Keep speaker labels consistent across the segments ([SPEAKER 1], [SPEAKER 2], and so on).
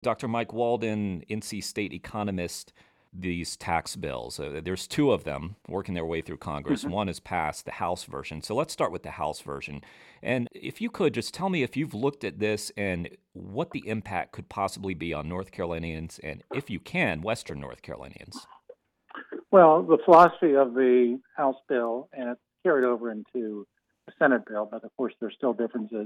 [SPEAKER 1] Dr. Mike Walden, NC State economist, these tax bills. There's two of them working their way through Congress.
[SPEAKER 2] Mhm.
[SPEAKER 1] One has passed, the House version. So let's start with the House version. And if you could just tell me if you've looked at this and what the impact could possibly be on North Carolinians and, if you can, Western North Carolinians.
[SPEAKER 2] Well, the philosophy of the House bill, and it's carried over into the Senate bill, but of course there's still differences,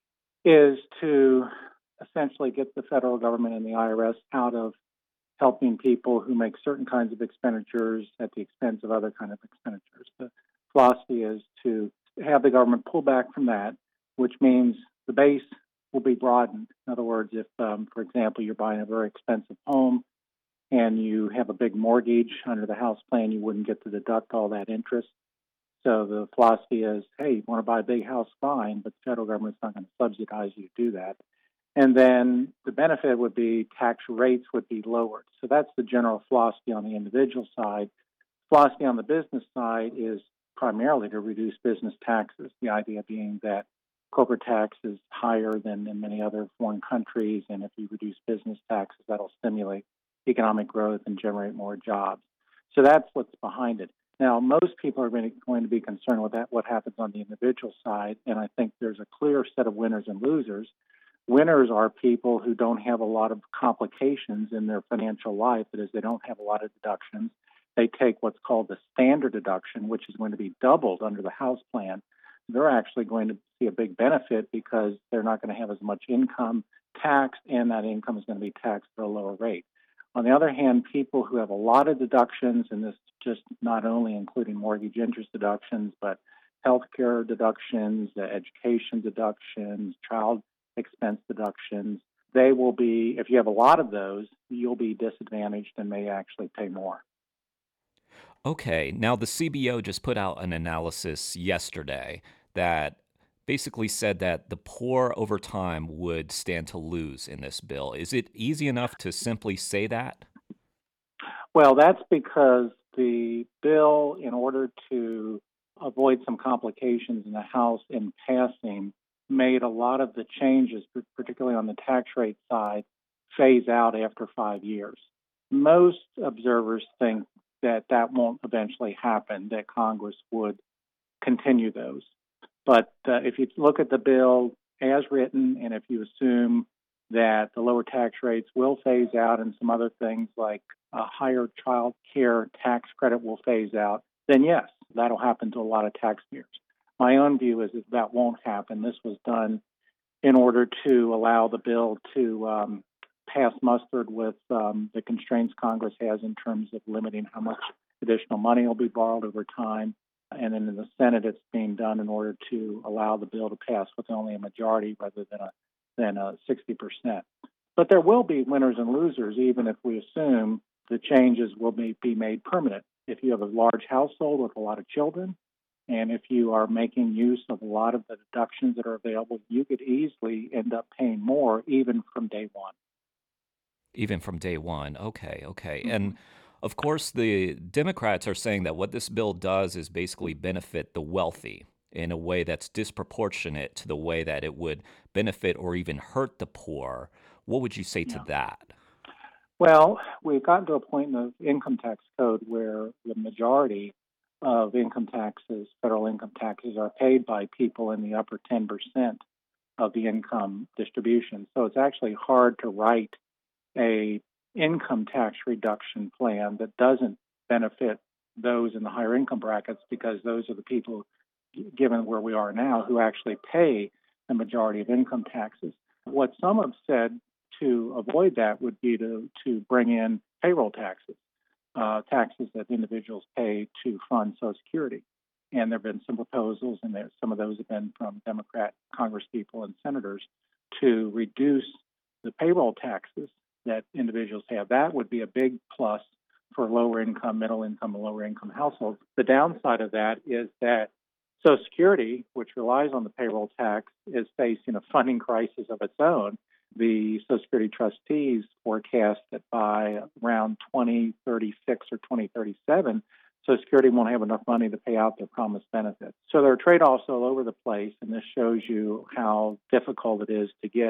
[SPEAKER 2] is to essentially get the federal government and the IRS out of helping people who make certain kinds of expenditures at the expense of other kind of expenditures. The philosophy is to have the government pull back from that, which means the base will be broadened. In other words, if, for example, you're buying a very expensive home and you have a big mortgage under the house plan, you wouldn't get to deduct all that interest. So the philosophy is, hey, you want to buy a big house, fine, but the federal government's not going to subsidize you to do that. And then the benefit would be tax rates would be lowered. So that's the general philosophy on the individual side. Philosophy on the business side is primarily to reduce business taxes. The idea being that corporate tax is higher than in many other foreign countries, and if you reduce business taxes, that'll stimulate economic growth and generate more jobs. So that's what's behind it. Now, most people are going to be concerned with that, what happens on the individual side, and I think there's a clear set of winners and losers. Winners are people who don't have a lot of complications in their financial life, that is, they don't have a lot of deductions. They take what's called the standard deduction, which is going to be doubled under the House plan. They're actually going to see a big benefit because they're not going to have as much income taxed, and that income is going to be taxed at a lower rate. On the other hand, people who have a lot of deductions, and this just not only including mortgage interest deductions, but healthcare deductions, education deductions, child expense deductions, they will be, if you have a lot of those, you'll be disadvantaged and may actually pay more.
[SPEAKER 1] Okay, now the CBO just put out an analysis yesterday that basically said that the poor over time would stand to lose in this bill. Is it easy enough to simply say that?
[SPEAKER 2] Well, that's because the bill, in order to avoid some complications in the House in passing, made a lot of the changes, particularly on the tax rate side, phase out after 5 years. Most observers think that that won't eventually happen, that Congress would continue those. But if you look at the bill as written, and if you assume that the lower tax rates will phase out and some other things like a higher child care tax credit will phase out, then yes, that'll happen to a lot of taxpayers. My own view is that that won't happen. This was done in order to allow the bill to pass muster with the constraints Congress has in terms of limiting how much additional money will be borrowed over time. And then in the Senate, it's being done in order to allow the bill to pass with only a majority rather than a 60%. But there will be winners and losers, even if we assume the changes will be made permanent. If you have a large household with a lot of children, and if you are making use of a lot of the deductions that are available, you could easily end up paying more even from day one.
[SPEAKER 1] Even from day one. Okay, okay. And
[SPEAKER 2] Mhm.
[SPEAKER 1] of course, the Democrats are saying that what this bill does is basically benefit the wealthy in a way that's disproportionate to the way that it would benefit or even hurt the poor. What would you say to
[SPEAKER 2] Yeah.
[SPEAKER 1] that?
[SPEAKER 2] Well, we've gotten to a point in the income tax code where the majority of income taxes, federal income taxes, are paid by people in the upper 10% of the income distribution. So it's actually hard to write a income tax reduction plan that doesn't benefit those in the higher income brackets, because those are the people, given where we are now, who actually pay the majority of income taxes. What some have said to avoid that would be to bring in payroll taxes, taxes that individuals pay to fund Social Security. And there have been some proposals, and some of those have been from Democrat congresspeople and senators, to reduce the payroll taxes that individuals have. That would be a big plus for lower income, middle income, and lower income households. The downside of that is that Social Security, which relies on the payroll tax, is facing a funding crisis of its own. The Social Security trustees forecast that by around 2036 or 2037, Social Security won't have enough money to pay out their promised benefits. So there are trade offs all over the place, and this shows you how difficult it is to get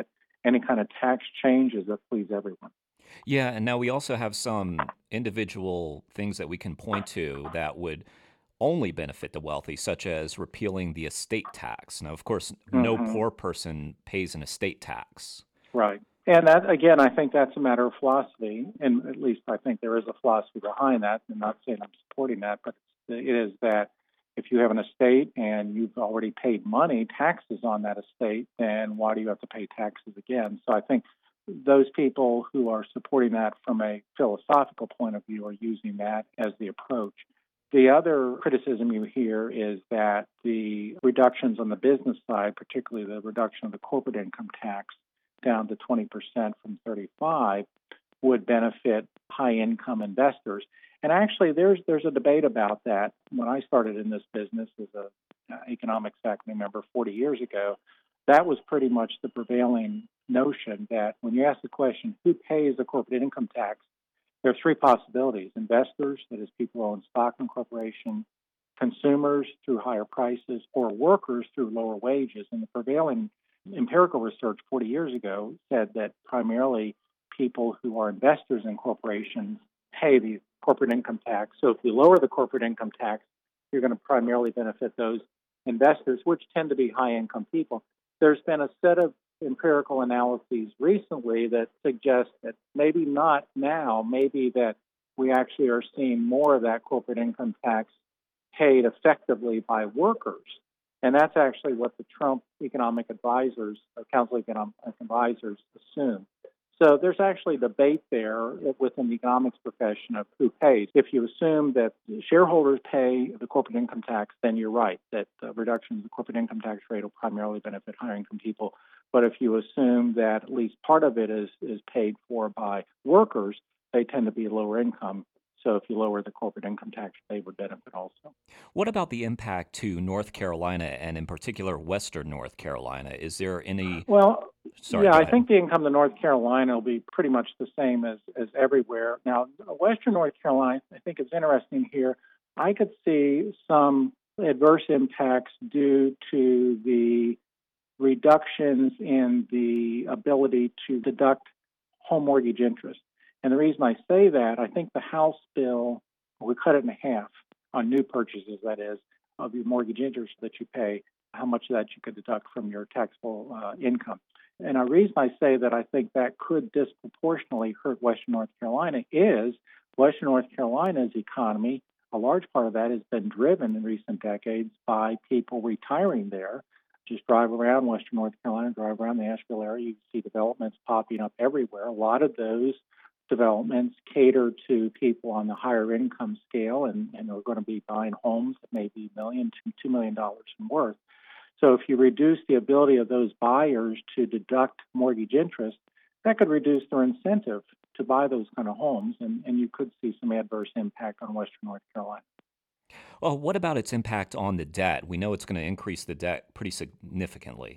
[SPEAKER 2] any kind of tax changes that please everyone.
[SPEAKER 1] Yeah, and now we also have some individual things that we can point to that would only benefit the wealthy, such as repealing the estate tax. Now, of course, no
[SPEAKER 2] Hmm.
[SPEAKER 1] poor person pays an estate tax.
[SPEAKER 2] Right. And that, again, I think that's a matter of philosophy, and at least I think there is a philosophy behind that. I'm not saying I'm supporting that, but it is that if you have an estate and you've already paid money, taxes on that estate, then why do you have to pay taxes again? So I think those people who are supporting that from a philosophical point of view are using that as the approach. The other criticism you hear is that the reductions on the business side, particularly the reduction of the corporate income tax, down to 20% from 35 would benefit high income investors. And actually there's a debate about that. When I started in this business as a economics faculty member 40 years ago, that was pretty much the prevailing notion that when you ask the question, who pays the corporate income tax, there are three possibilities: investors, that is, people who own stock in corporations; consumers through higher prices; or workers through lower wages. And the prevailing empirical research 40 years ago said that primarily people who are investors in corporations pay the corporate income tax. So if you lower the corporate income tax, you're going to primarily benefit those investors, which tend to be high income people. There's been a set of empirical analyses recently that suggest that maybe not now, maybe that we actually are seeing more of that corporate income tax paid effectively by workers. And that's actually what the Trump economic advisors, Council of Economic Advisors, assume. So there's actually debate there within the economics profession of who pays. If you assume that shareholders pay the corporate income tax, then you're right, that the reduction in the corporate income tax rate will primarily benefit higher income people. But if you assume that at least part of it is paid for by workers, they tend to be lower income. So if you lower the corporate income tax, they would benefit also.
[SPEAKER 1] What about the impact to North Carolina and, in particular, Western North Carolina? Is there any?
[SPEAKER 2] Well,
[SPEAKER 1] Sorry,
[SPEAKER 2] yeah,
[SPEAKER 1] go
[SPEAKER 2] I
[SPEAKER 1] ahead.
[SPEAKER 2] think the income to North Carolina will be pretty much the same as everywhere. Now, Western North Carolina, I think it's interesting here. I could see some adverse impacts due to the reductions in the ability to deduct home mortgage interest. And the reason I say that, I think the House bill, we cut it in half on new purchases, that is, of your mortgage interest that you pay, how much of that you could deduct from your taxable income. And the reason I say that I think that could disproportionately hurt Western North Carolina is Western North Carolina's economy, a large part of that has been driven in recent decades by people retiring there. Just drive around Western North Carolina, drive around the Asheville area, you see developments popping up everywhere. A lot of those developments cater to people on the higher income scale and are going to be buying homes that may be $1 million to $2 million in worth. So if you reduce the ability of those buyers to deduct mortgage interest, that could reduce their incentive to buy those kind of homes, and you could see some adverse impact on Western North Carolina.
[SPEAKER 1] Well, what about its impact on the debt? We know it's going to increase the debt pretty significantly.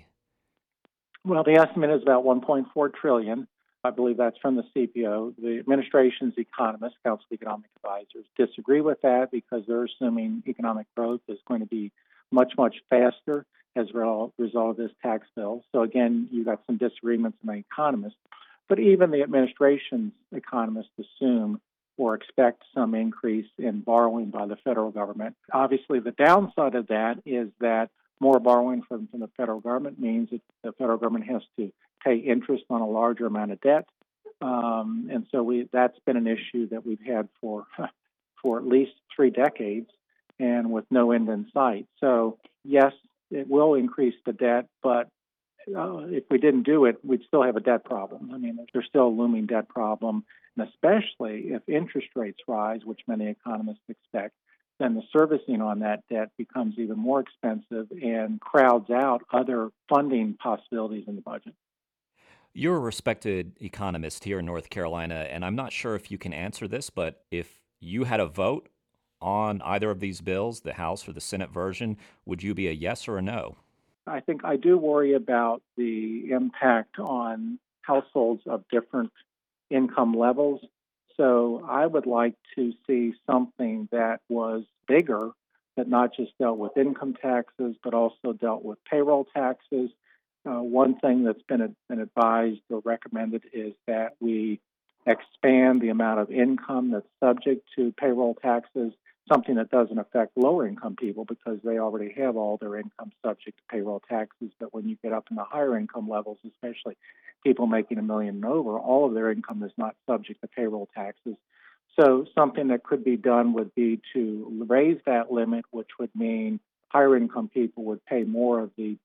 [SPEAKER 2] Well, the estimate is about 1.4 trillion. I believe that's from the CPO. The administration's economists, Council of Economic Advisors, disagree with that because they're assuming economic growth is going to be much, much faster as a result of this tax bill. So again, you've got some disagreements among economists. But even the administration's economists assume or expect some increase in borrowing by the federal government. Obviously, the downside of that is that more borrowing from the federal government means that the federal government has to pay interest on a larger amount of debt. And so that's been an issue that we've had for at least 3 decades and with no end in sight. So, yes, it will increase the debt, but if we didn't do it, we'd still have a debt problem. I mean, there's still a looming debt problem, and especially if interest rates rise, which many economists expect, then the servicing on that debt becomes even more expensive and crowds out other funding possibilities in the budget.
[SPEAKER 1] You're a respected economist here in North Carolina, and I'm not sure if you can answer this, but if you had a vote on either of these bills, the House or the Senate version, would you be a yes or a no?
[SPEAKER 2] I think I do worry about the impact on households of different income levels. So I would like to see something that was bigger, that not just dealt with income taxes, but also dealt with payroll taxes, One thing that's been advised or recommended is that we expand the amount of income that's subject to payroll taxes, something that doesn't affect lower income people because they already have all their income subject to payroll taxes. But when you get up in the higher income levels, especially people making $1 million and over, all of their income is not subject to payroll taxes. So something that could be done would be to raise that limit, which would mean higher income people would pay more of the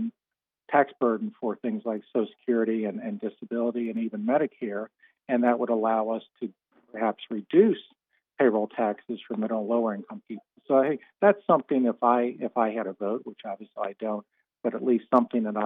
[SPEAKER 2] tax burden for things like Social Security and disability and even Medicare, and that would allow us to perhaps reduce payroll taxes for middle and lower income people. So I think that's something if I had a vote, which obviously I don't, but at least something that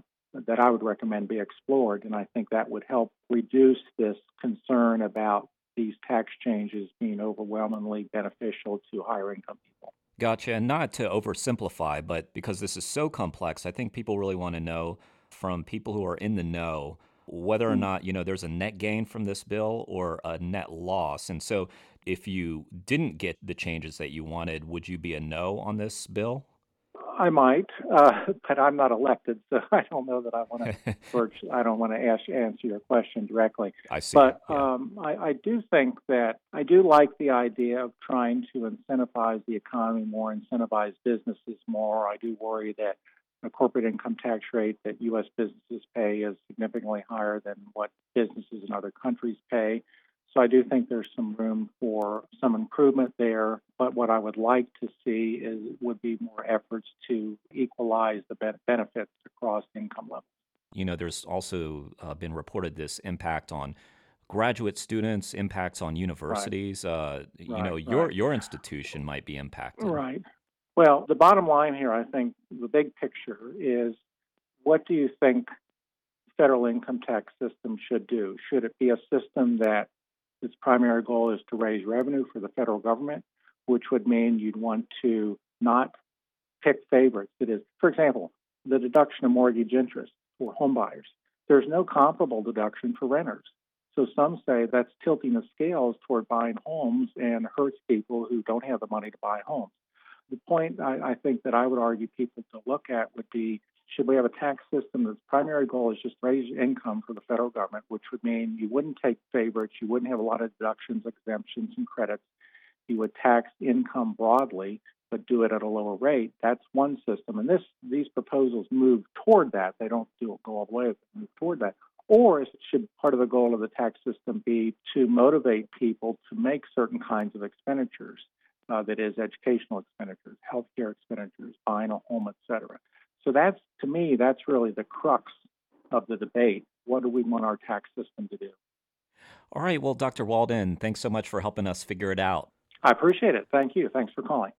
[SPEAKER 2] I would recommend be explored, and I think that would help reduce this concern about these tax changes being overwhelmingly beneficial to higher income people.
[SPEAKER 1] Gotcha. And not to oversimplify, but because this is so complex, I think people really want to know from people who are in the know whether or not, there's a net gain from this bill or a net loss. And so if you didn't get the changes that you wanted, would you be a no on this bill?
[SPEAKER 2] I might, but I'm not elected, so I don't know that I want to. I don't want to answer your question directly.
[SPEAKER 1] I see.
[SPEAKER 2] But
[SPEAKER 1] Yeah.
[SPEAKER 2] I do think that I do like the idea of trying to incentivize the economy more, incentivize businesses more. I do worry that the corporate income tax rate that U.S. businesses pay is significantly higher than what businesses in other countries pay. So I do think there's some room for some improvement there. But what I would like to see would be more efforts to equalize the benefits across income levels.
[SPEAKER 1] There's also been reported this impact on graduate students, impacts on
[SPEAKER 2] Right,
[SPEAKER 1] universities. Your
[SPEAKER 2] right,
[SPEAKER 1] your institution might be impacted.
[SPEAKER 2] right. Well, the bottom line here, I think, the big picture is what do you think federal income tax system should do? Should it be a system that its primary goal is to raise revenue for the federal government, which would mean you'd want to not pick favorites? It is, for example, the deduction of mortgage interest for home buyers. There's no comparable deduction for renters. So some say that's tilting the scales toward buying homes and hurts people who don't have the money to buy homes. The point I think that I would argue people to look at would be should we have a tax system that's primary goal is just raise income for the federal government, which would mean you wouldn't take favorites, you wouldn't have a lot of deductions, exemptions, and credits. You would tax income broadly, but do it at a lower rate. That's one system. And these proposals move toward that. They don't go all the way, but move toward that. Or should part of the goal of the tax system be to motivate people to make certain kinds of expenditures? That is, educational expenditures, healthcare expenditures, buying a home, et cetera. So to me, that's really the crux of the debate. What do we want our tax system to do?
[SPEAKER 1] All right. Well, Dr. Walden, thanks so much for helping us figure it out.
[SPEAKER 2] I appreciate it. Thank you. Thanks for calling.